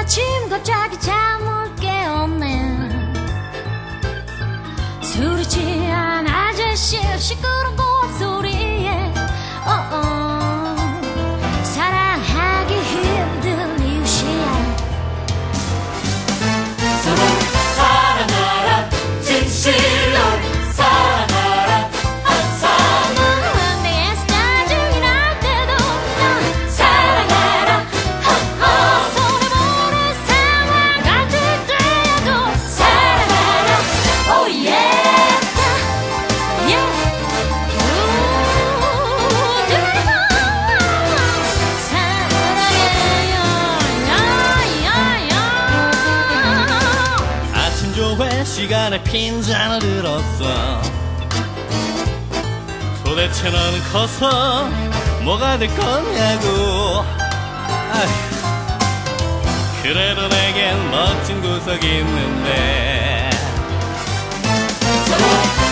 아침 갑자기 잠을 깨웠네. 술이 취한 아저씨 시끄러운 목소리에 사랑하기 힘든 이웃이야. 서로 사랑하라 진실로 사랑하라 항상 내에서 짜증이 날 때도 넌 사랑해라. 손에 모를 상황 같을 때에도 사랑해라. Oh yeah. 아침 조회 시간에 핀잔을 들었어. 도대체 너는 커서 뭐가 될 거냐고. 아휴, 그래도 내겐 멋진 구석이 있는데. 서로